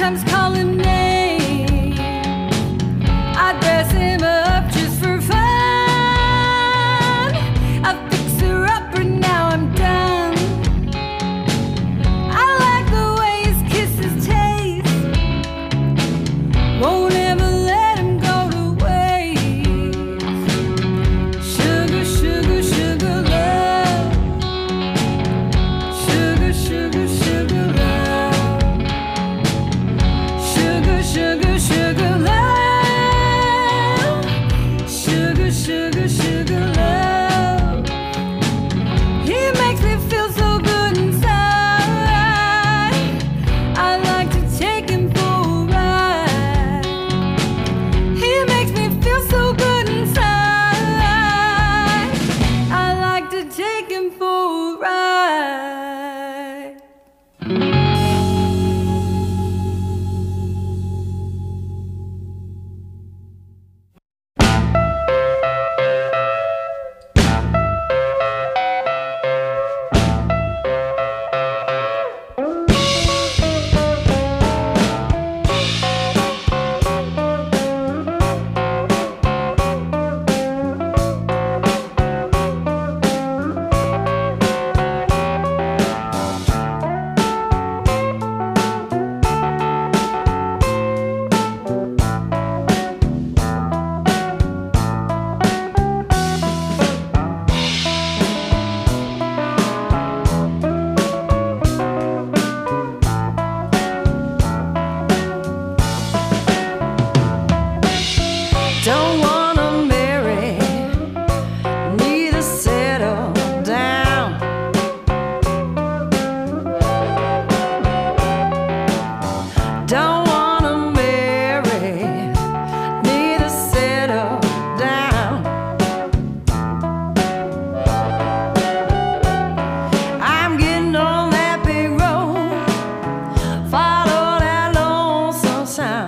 sometimes call him names. I dress him up just for fun. I fix her up and now I'm done. I like the way his kisses taste. Won't ever let him go to waste. Sugar, sugar, sugar love. Sugar, sugar, sugar love. Sugar, sugar, sugar love. Sugar, sugar, sugar love. He makes me feel so good inside. I like to take him for a ride. He makes me feel so good inside. I like to take him for a ride. Don't wanna marry, need to settle down. Don't wanna marry, need to settle down. I'm getting on that big road, follow that lonesome sound.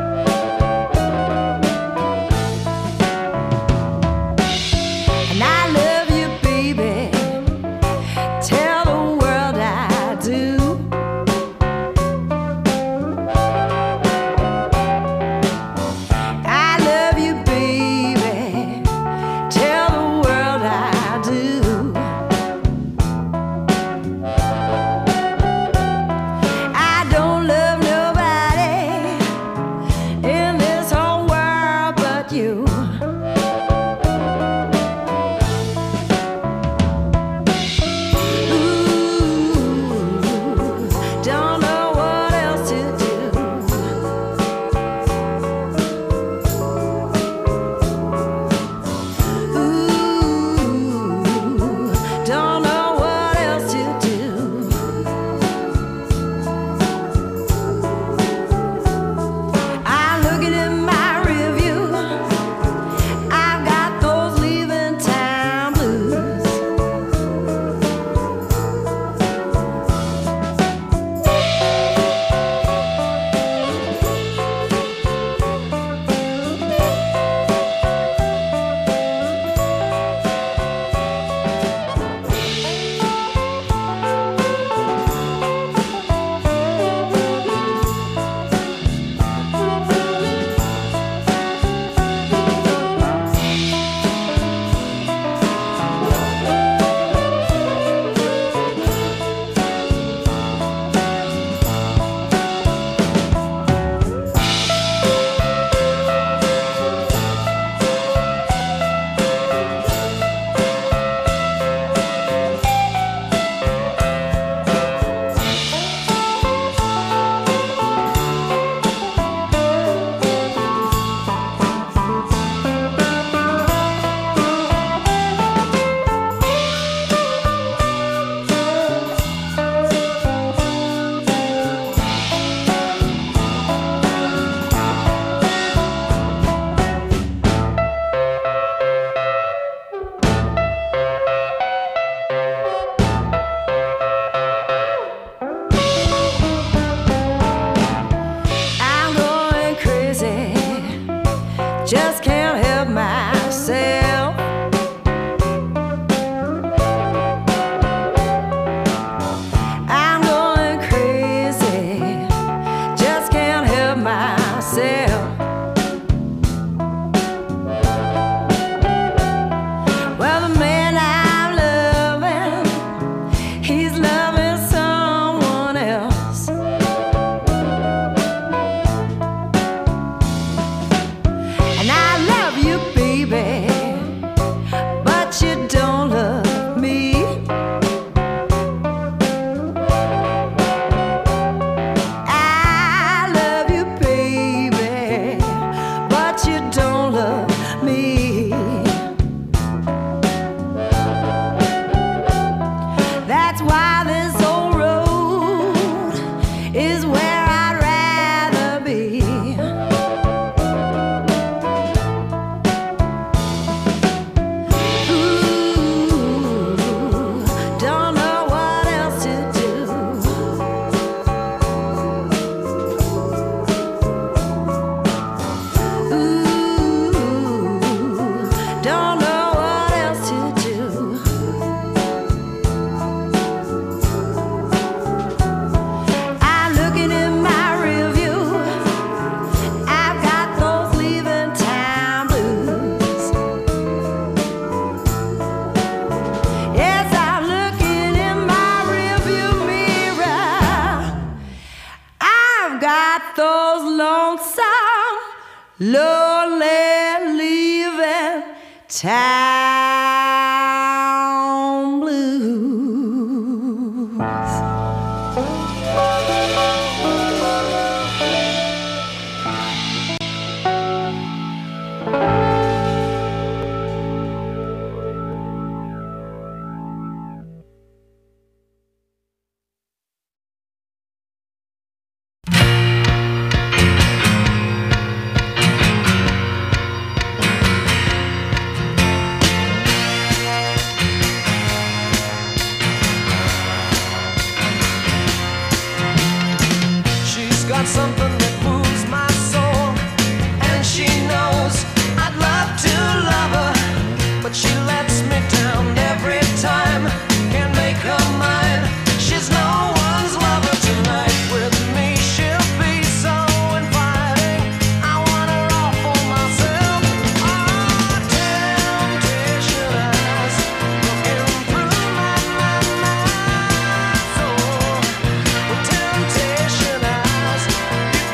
And I love you, baby. Tell the world I do. is where I'd rather be. Ooh, don't know what else to do. Ooh, don't know what else to do. I'm looking in my rearview. I've got those leaving town blues. Yes, I'm looking in my rearview mirror. I've got those lonesome, lonely leaving town blues. She's got something that moves my soul, and she knows I'd love to love her, but she lets me down every time. Can't make her mine. She's no one's lover tonight. With me she'll be so inviting. I want her all for myself. Oh, temptation eyes looking through my soul. With temptation eyes, you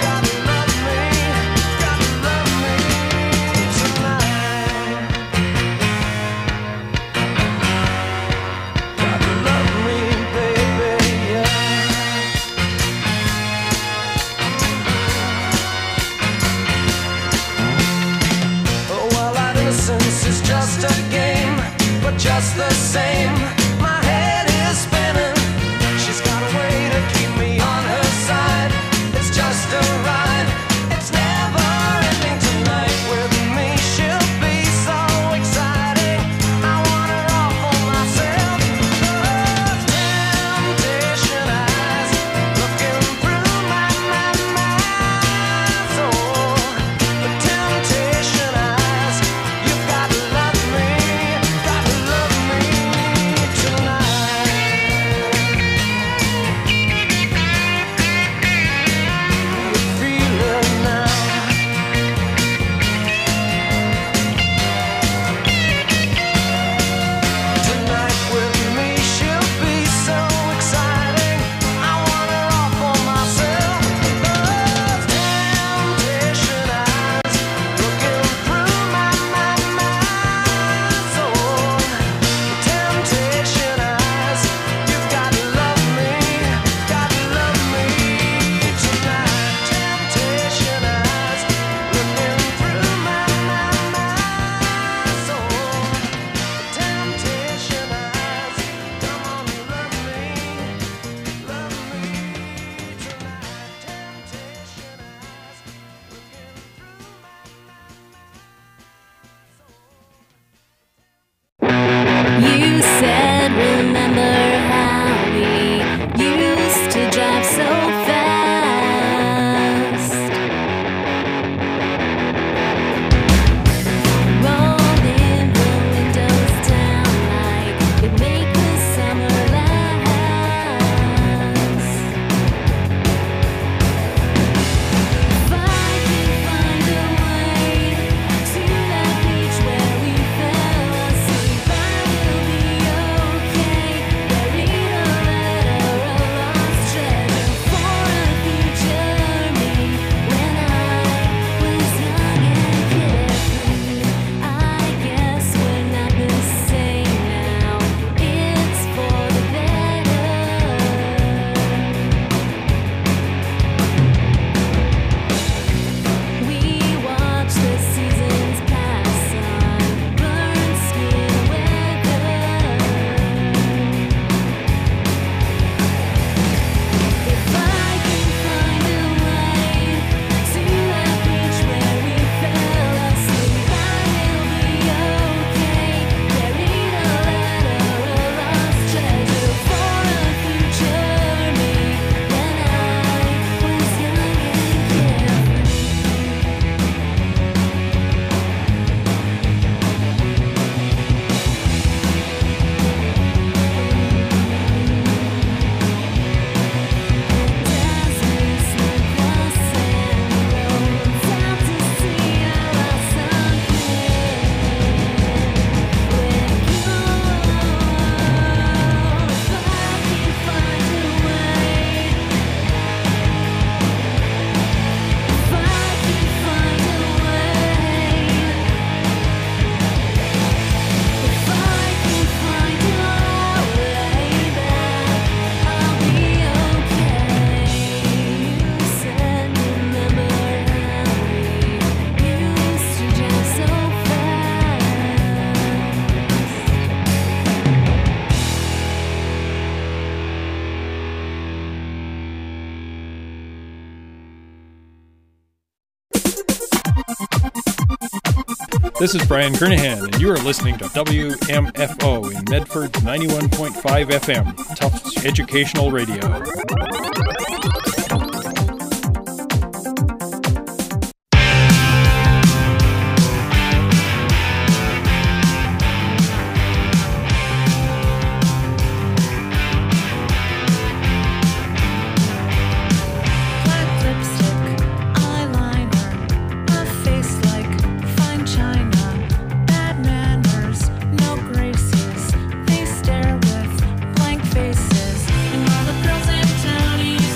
This is Brian Kernahan, and you are listening to WMFO in Medford's 91.5 FM, Tufts Educational Radio. Faces, and all the girls in town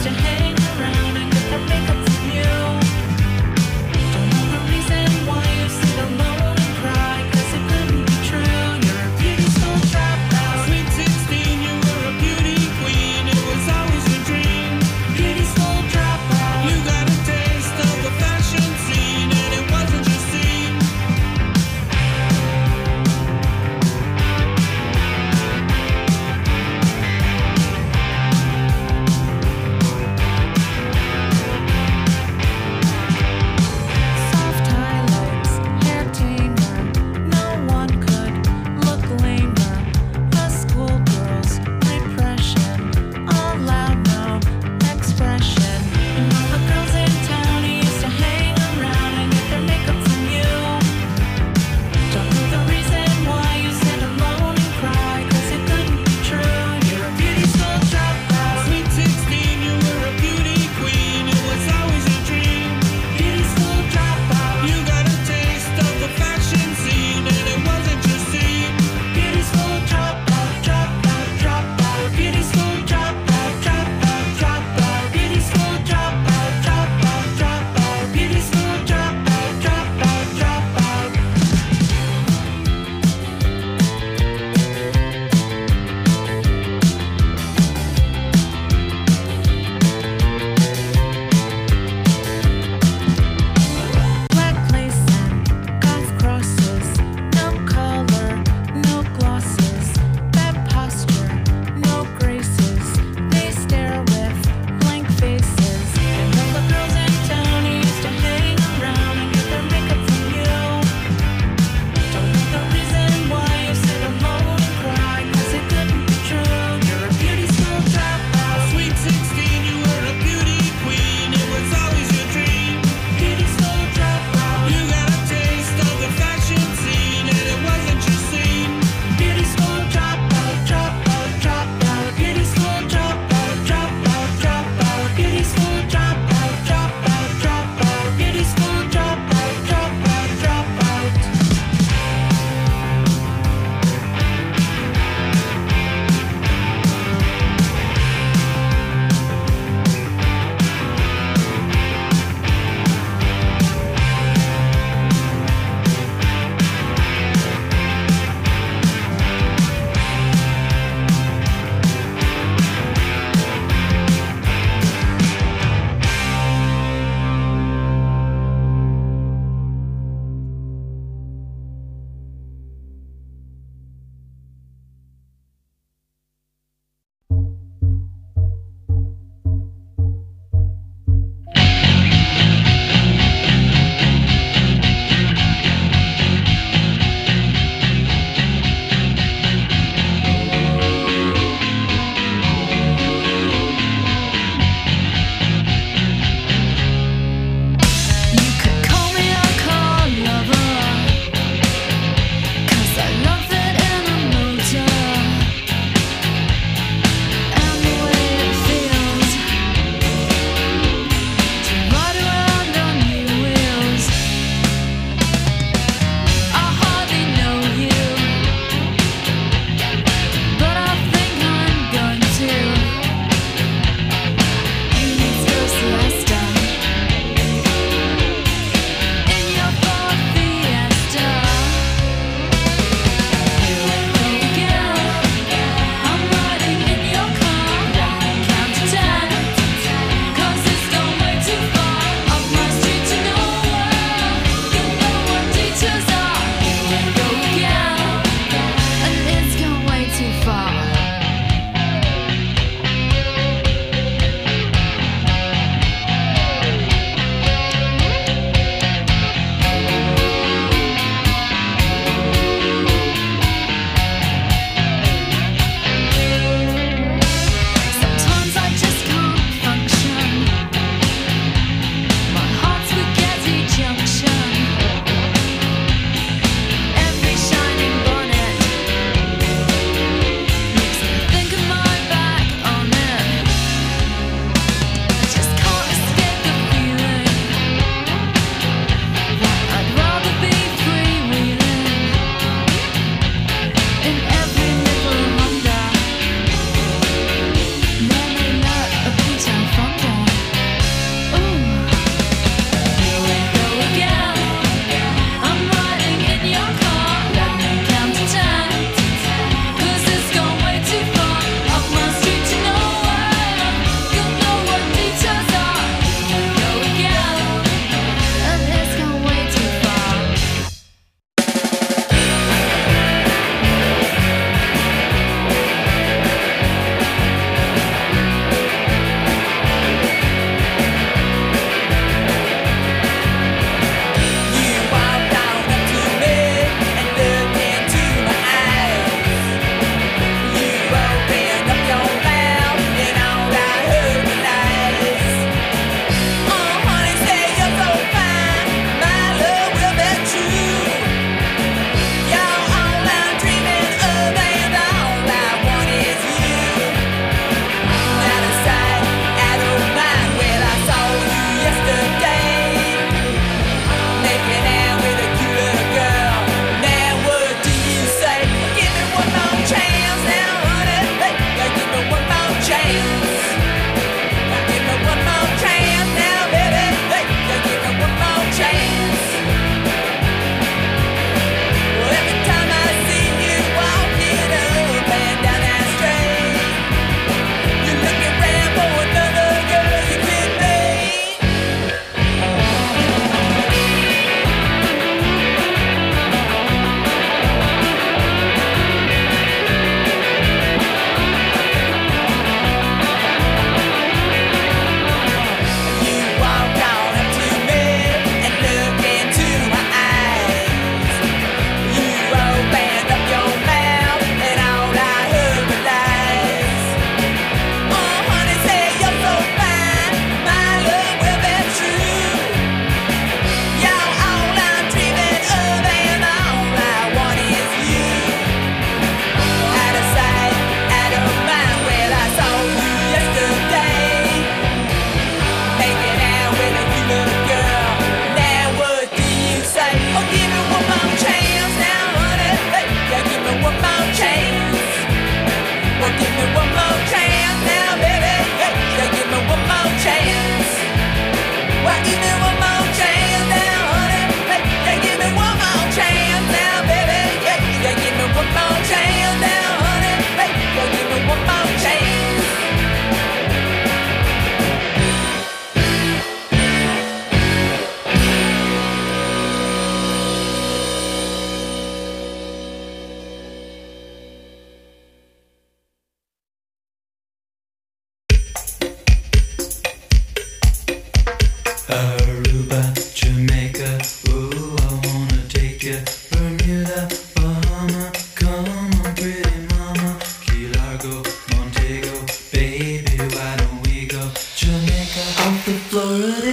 the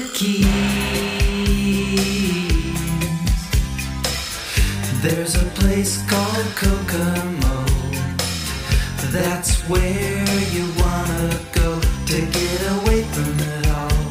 Keys. There's a place called Kokomo. That's where you wanna go to get away from it all.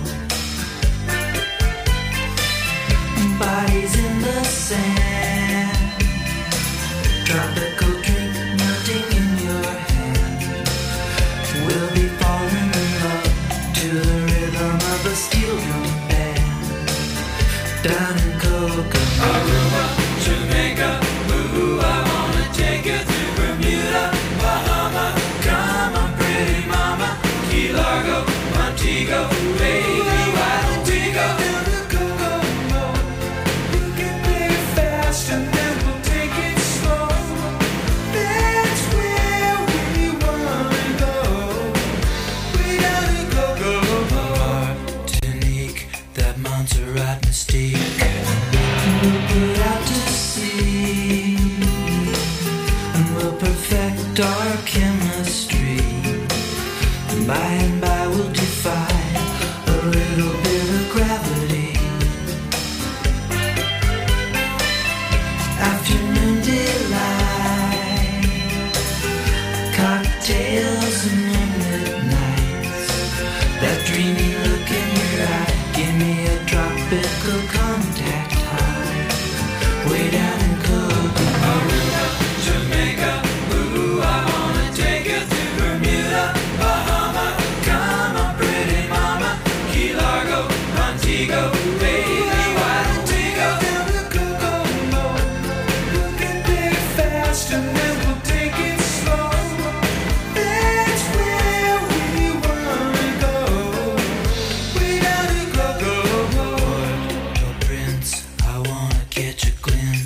Bodies in the sand, tropical drink melting in your hand. We'll be falling in love to the rhythm of a steel drum band. Down in Kokomo, Aruba, Jamaica, ooh, I wanna take you to Bermuda, Bahama, come on pretty mama, Key Largo, Montego, baby, why don't we go down to Kokomo? We'll get there fast and then we'll take it slow. That's where we wanna go. Way down in Kokomo. Martinique, that Montserrat mystique. We'll put out to sea and we'll perfect our chemistry. By and by we'll defy a little bit of gravity. Afternoon delight, cocktails and moonlit nights. That dreamy look in your eye, give me a tropical contact high. Way down in Kokomo, Aruba, Jamaica, ooh, I wanna take you to Bermuda, Bahama, come on pretty mama, Key Largo, Montego, baby, why don't we go down to Kokomo? We'll get there fast and then we'll take it slow. That's where we wanna go. Way down in Kokomo. Port Prince, I wanna catch a glimpse.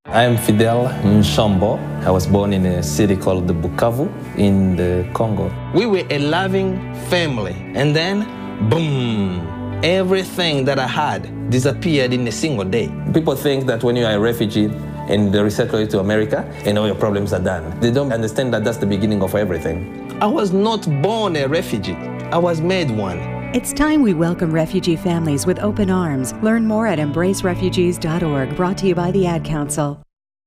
I am Fidel Nshambo. I was born in a city called Bukavu in the Congo. We were a loving family, and then, boom, everything that I had disappeared in a single day. People think that when you are a refugee and they resettle you to America and all your problems are done. They don't understand that that's the beginning of everything. I was not born a refugee. I was made one. It's time we welcome refugee families with open arms. Learn more at embracerefugees.org, brought to you by the Ad Council.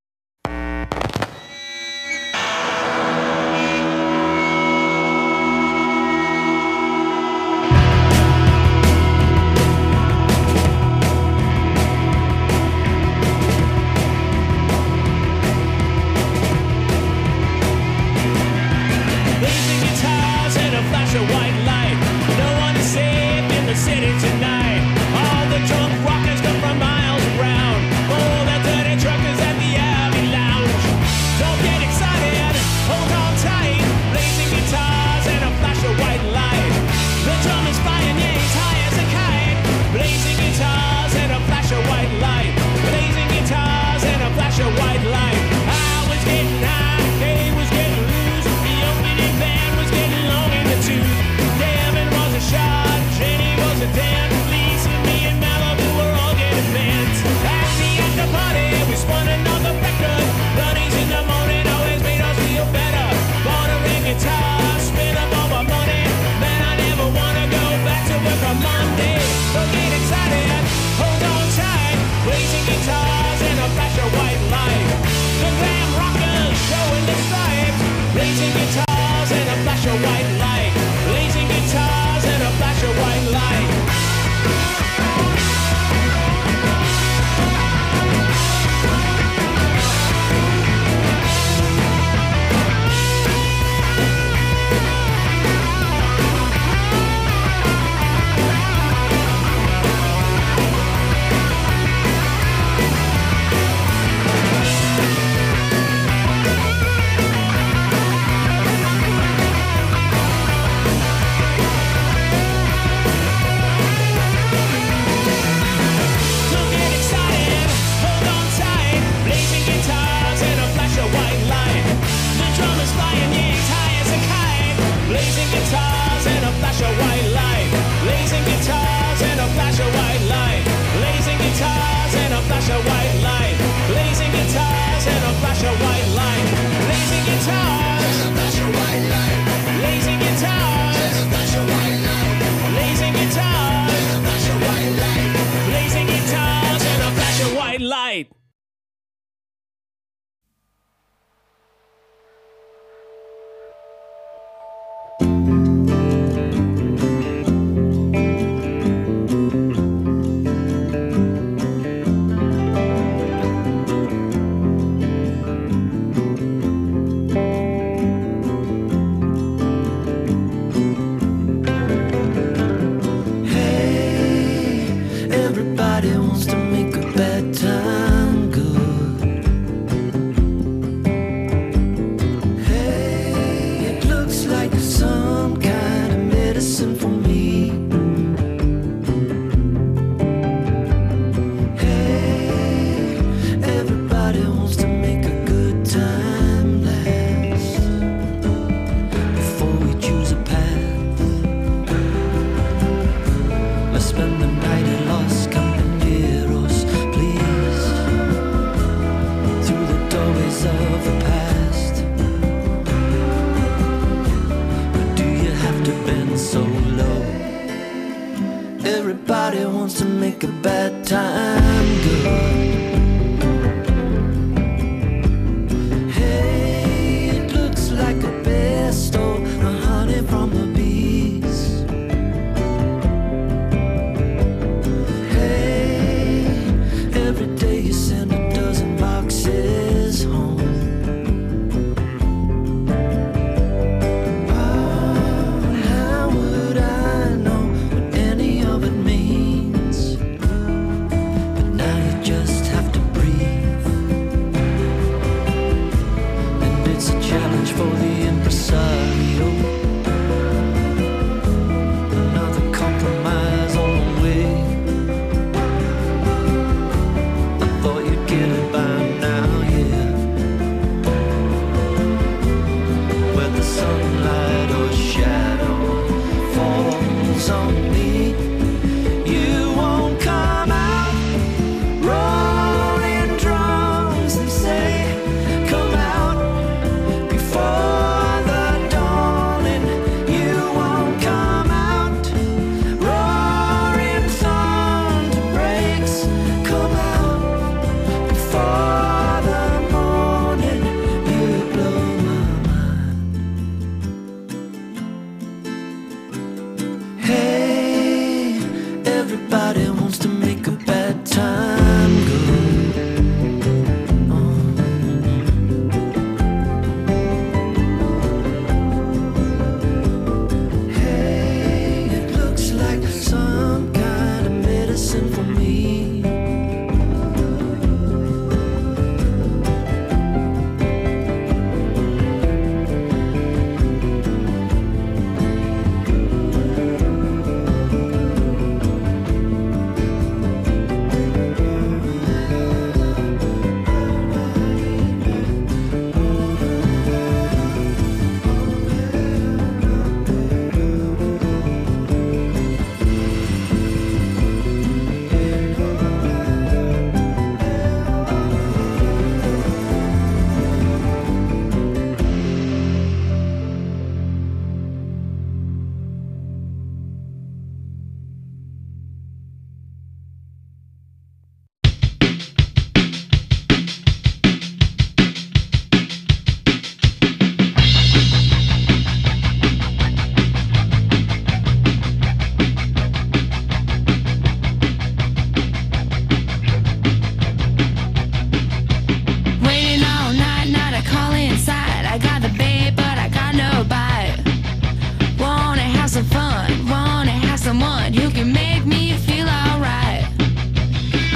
Everybody wants to make a bad time good. Hey, it looks like a best of the honey from the bees. Hey, every day you send a dozen boxes home.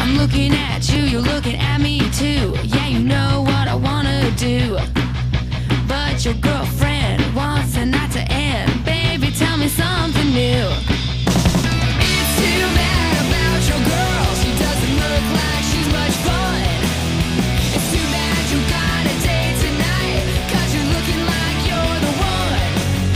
I'm looking at you, you're looking at me too. Yeah, you know what I wanna do, but your girlfriend wants the night to end. Baby, tell me something new. It's too bad about your girl, she doesn't look like she's much fun. It's too bad you got a date tonight, 'cause you're looking like you're the one.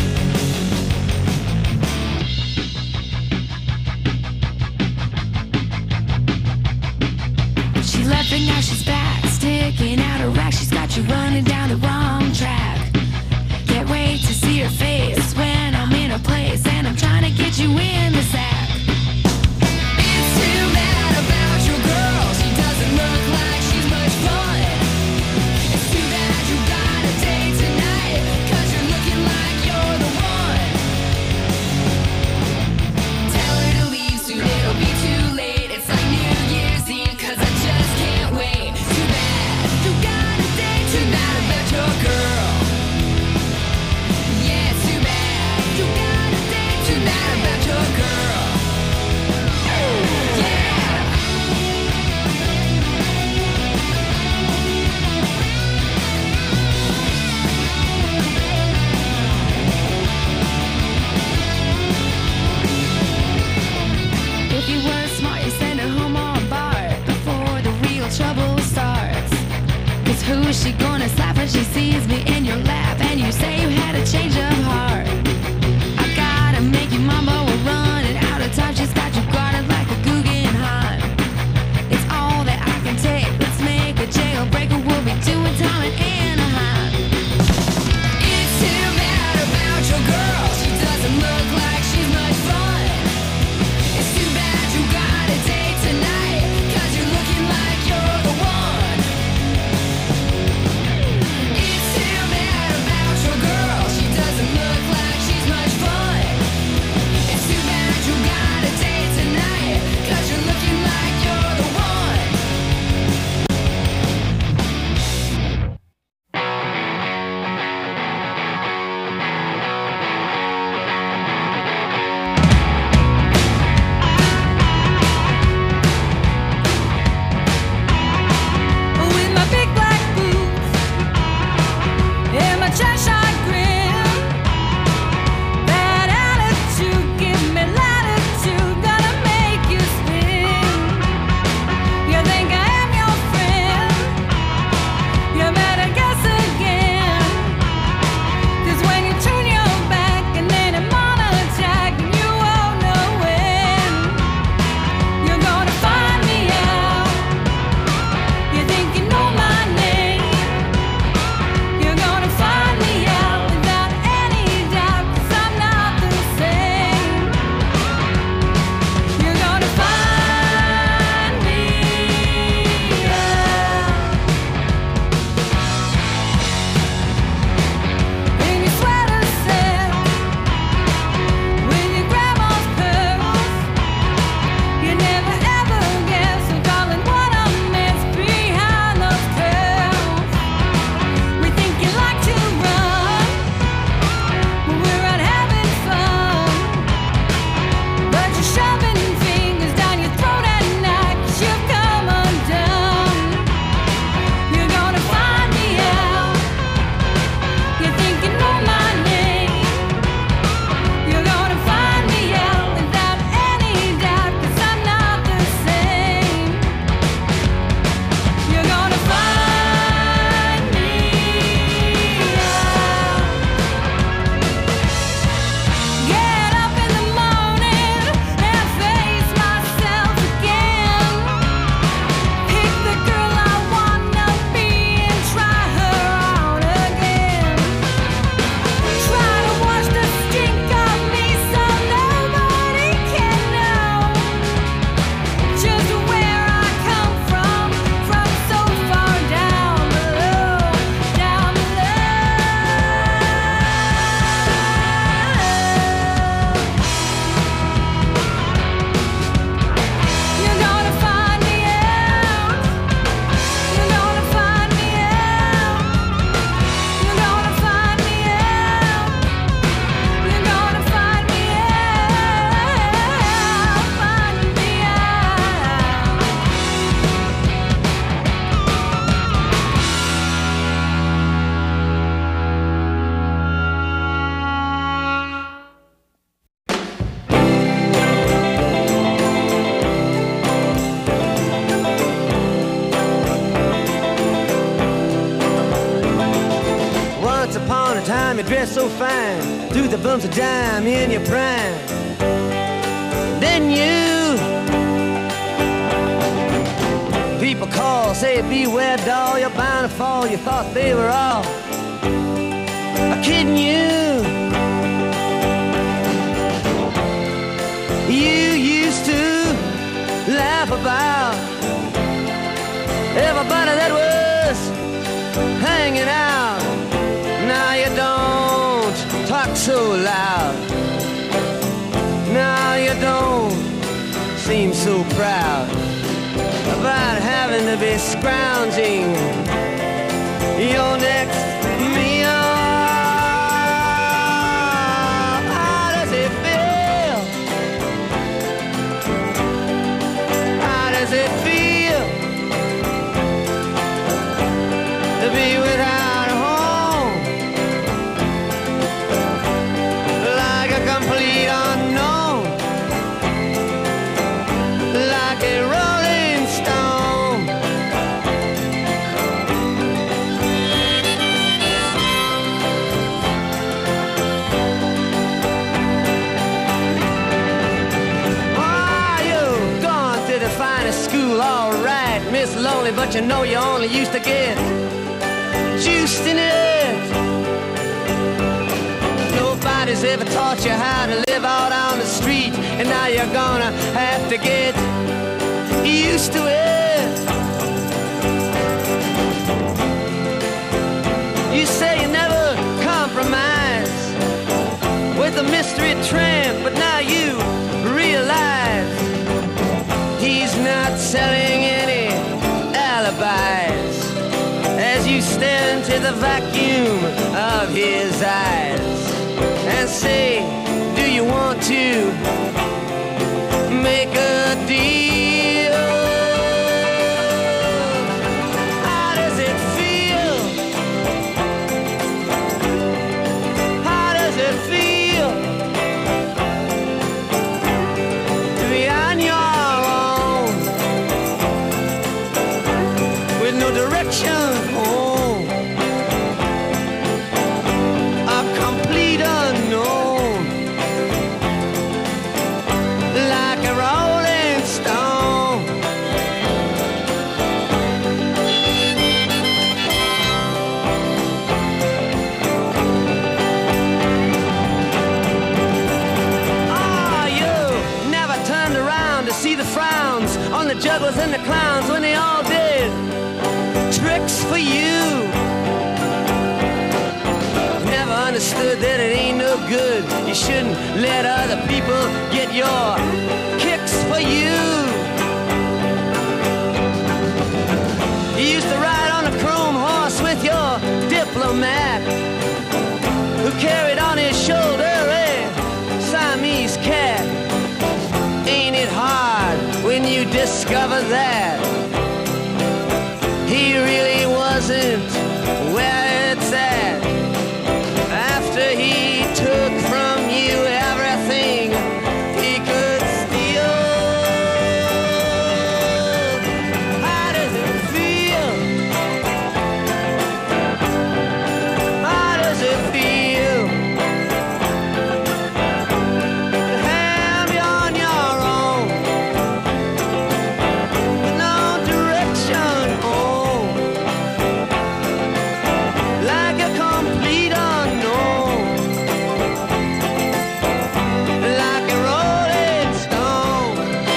She left and now she's back, sticking out her rack. She's got you running down the wrong track. Can't wait to see her face when I'm in a place and I'm trying to get you in the sack. It's too bad about your girl, she doesn't look like she's much fun. It's too bad you got a date tonight, 'cause you're looking like you're the one. Tell her to leave soon, it'll be too late. It's like New Year's Eve, 'cause I just can't wait. Too bad you got a date, too bad about your girl. Yeah, it's too bad you got a date, too bad about your girl. Yeah. If you were smart, you send her home on bar before the real trouble starts. 'Cause who is she gonna slap when she sees me in your lap and you say you had a change of heart? I gotta make you mama, we're running out of time. She's got you guarded like a Guggenheim. It's all that I can take. Let's make a jailbreaker. We'll be doing time in Anaheim. It's too bad about your girl, she doesn't look like she's much fun. It's too bad you got a date tonight, 'cause you're looking like you're the one. It's too bad me dress so fine, threw the bumps of dime in your prime. Then you, people call, say beware doll, you're bound to fall. You thought they were all kidding you. You used to laugh about everybody that was hanging out. Now you don't talk so loud. Now you don't seem so proud about having to be scrounging your next meal. How does it feel? How does it feel to be without a home? Like a complete unknown, like a rolling stone. Oh, you've gone to the finest school, all right, Miss Lonely, but you know you only used to get juiced in it. Nobody's ever taught you how to live out on the street, and now you're gonna have to get used to it. You say you never compromise with a mystery tramp, but now you realize he's not selling any alibis as you stare into the vacuum of his eyes and say, do you want to make a deal? How does it feel? How does it feel to be on your own with no direction home? A complete unknown, like a rolling stone. Oh, you never turned around to see the frowns on the jugglers and the clowns when they all did tricks for you. Never understood that it ain't no good. You shouldn't let other people get your kicks for you. You used to ride on a chrome horse with your diplomat, who carried on his shoulder a Siamese cat. Ain't it hard when you discover that he really wasn't where it's at? After he took from you everything he could steal. How does it feel? How does it feel to have you on your own with no direction home? Like a complete unknown, like a rolling stone.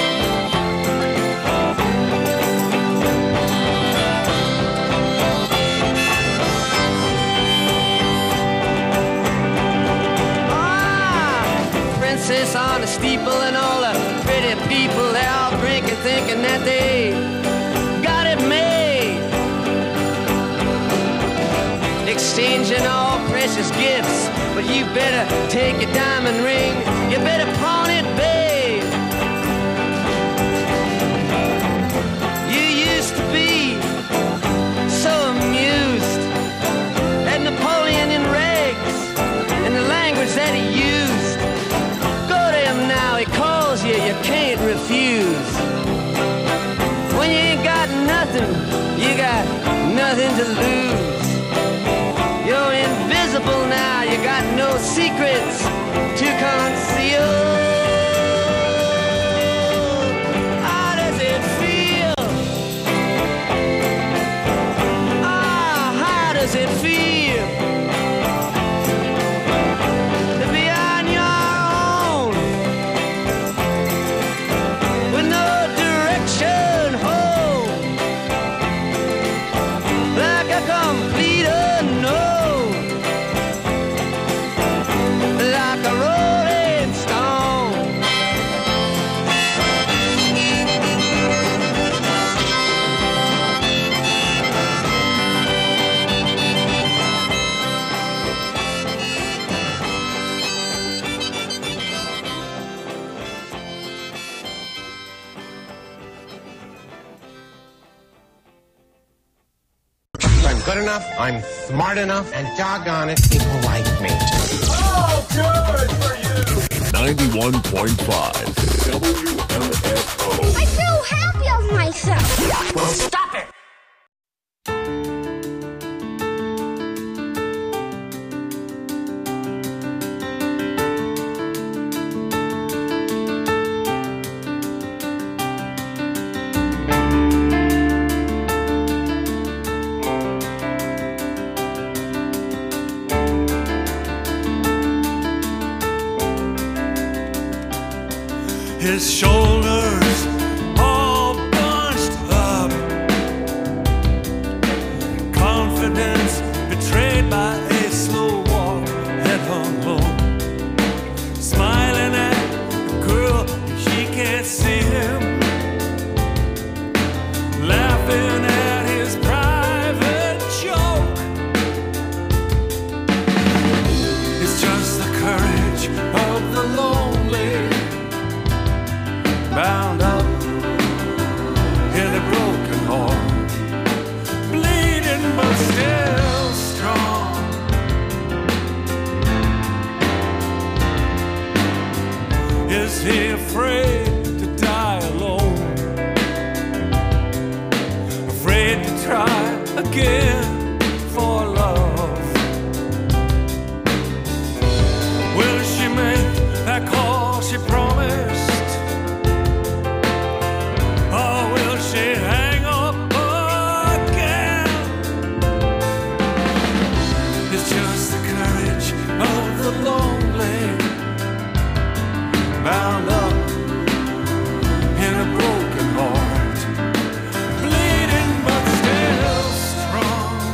Ah, princess on the steeple and all the pretty people, they're all drinking, thinking that they got it made, exchanging all precious gifts. But you better take your diamond ring, you better pawn it, babe. You used to be so amused at Napoleon in rags and the language that he used. Go to him now, he calls you, you can't refuse. When you ain't got nothing, you got nothing to lose. You're invisible now, you secrets to conceal. How does it feel? How does it feel to be on your own with no direction home, like a complete unknown, like a rolling stone? I'm good enough, I'm smart enough, and doggone it, people like me. 91.5 WMFO. I'm so happy of myself. Well, stop it! His shoulders all bunched up, confidence betrayed by a slow walk, head hung low, smiling at the girl, she can't see him, laughing at his private joke. It's just the courage of the lonely, bound up in a broken heart, bleeding but still strong. Is he afraid to die alone? Afraid to try again for love? Will she make that call she promised? Or will she hang up again? It's just the courage of the lonely, bound up in a broken heart, bleeding but still strong.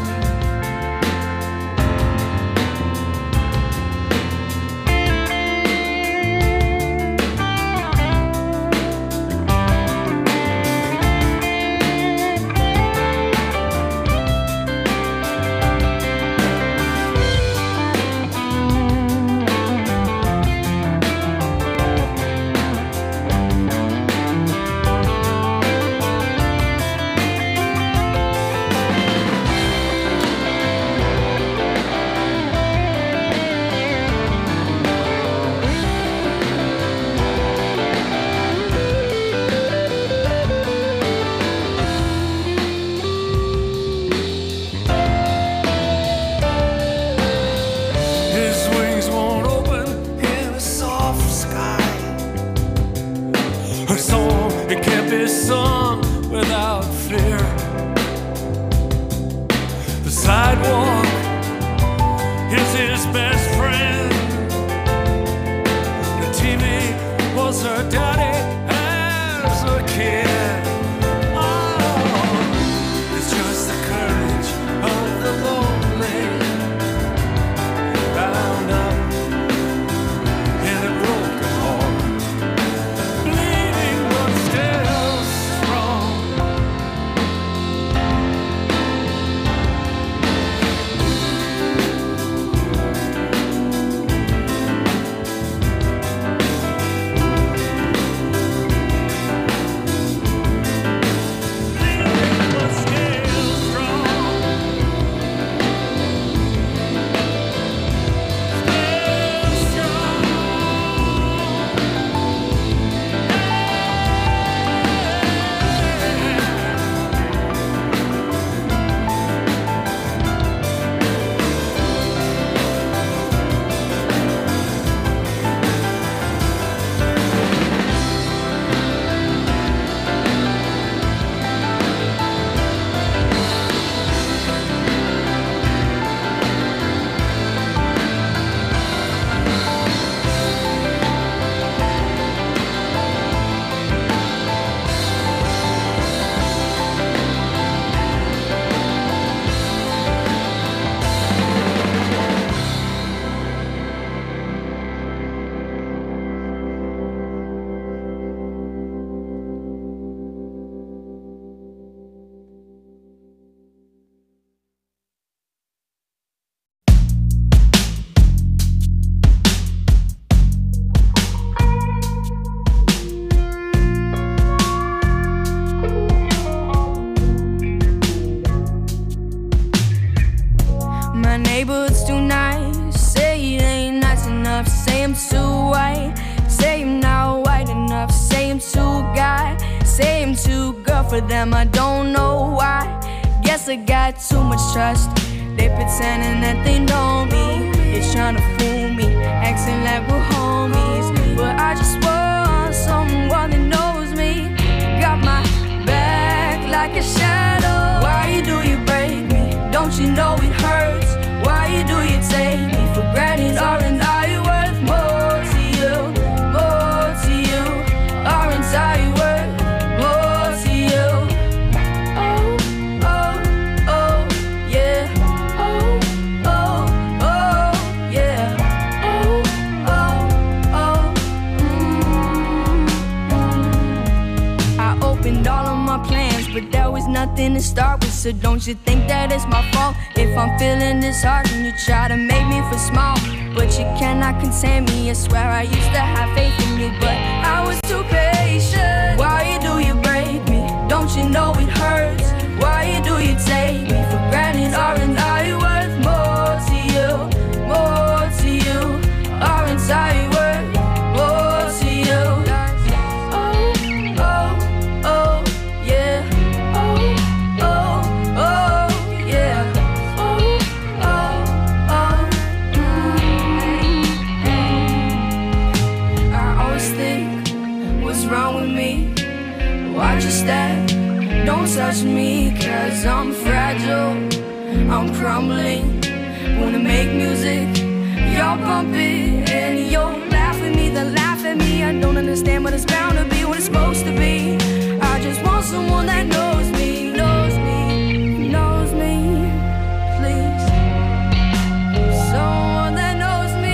too white. Say I'm not white enough. Say I'm too guy. Say I'm too girl for them. I don't know why. Guess I got too much trust. They pretending that they know me. They're trying to fool me, acting like we're homies. But I just want someone that knows me. Got my back like a shadow. Why do you break me? Don't you know it hurts? Why do you take me for granted? Aren't I worth more to you? More to you? Aren't I worth more to you? Oh, oh, oh, yeah. Oh, oh, oh, yeah. Oh, oh, oh, I opened all of my plans, but there was nothing to start with. So don't you think that it's my fault if I'm feeling disheartened? You try to make me feel small, but you cannot contain me. I swear I used to have faith in you, but I was too patient. Why do you break me? Don't you know it hurts? Why do you take me for granted? Aren't I worth more to you? More to you? Aren't I worth more to you? Oh, oh, oh, yeah. Oh, oh, oh, yeah. Oh, oh, oh, I always think, what's wrong with me? Why just that? Don't touch me, 'cause I'm fragile, I'm crumbling. Wanna make music, y'all bump it, and you'll laugh at me, then laugh at me. I don't understand, but it's bound to be what it's supposed to be. I just want someone that knows me, knows me, knows me, please. Someone that knows me.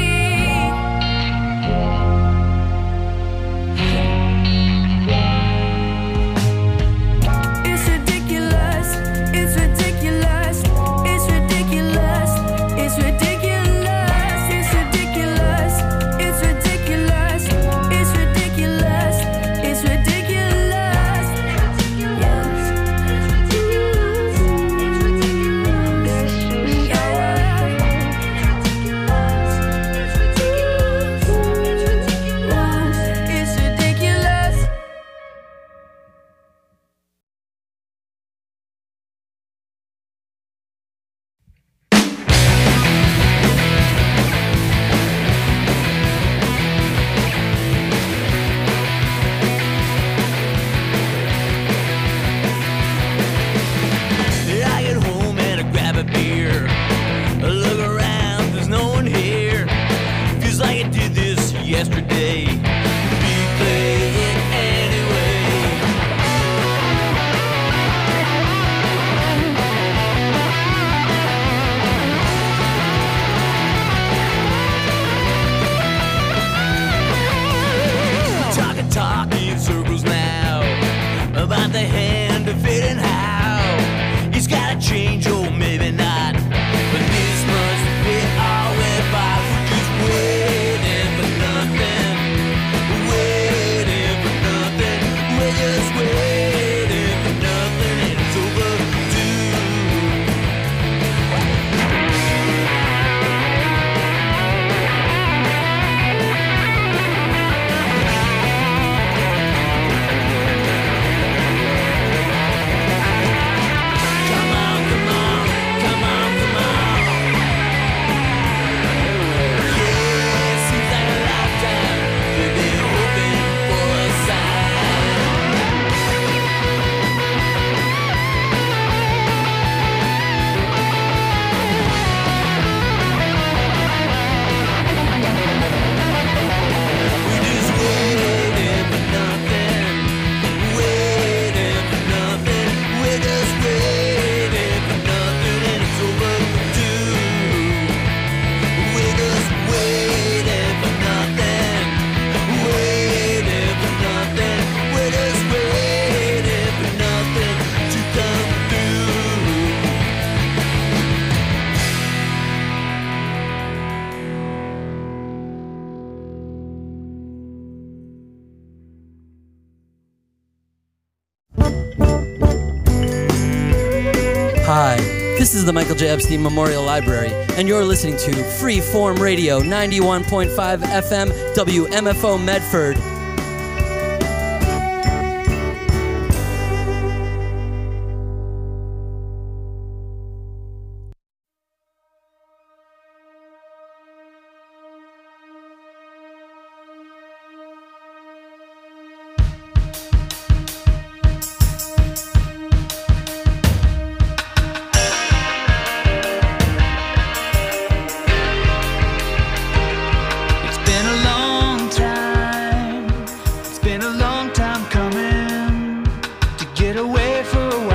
It's ridiculous, it's ridiculous, it's ridiculous, it's ridiculous, it's ridiculous, it's ridiculous, it's ridiculous, it's ridiculous. It's ridiculous. I get home and I grab a beer. I look around, there's no one here. Feels like I did this yesterday. Replay it anyway. Talk in circles now about the hand of fate and how he's gotta change, or maybe not. But this must be all if I was just waiting for nothing, waiting for nothing. We're just waiting for nothing, and it's overdue. Come on, come on, come on, come on. Yeah, it seems like a lifetime to be hoping for a sign. We're just waiting for nothing, waiting for nothing. We're just waiting for nothing, and it's overdue. We're just waiting for nothing, waiting for nothing. We're just waiting for nothing to come through. Hi, This is the Michael J. Epstein Memorial Library, and you're listening to Freeform Radio 91.5 FM WMFO Medford.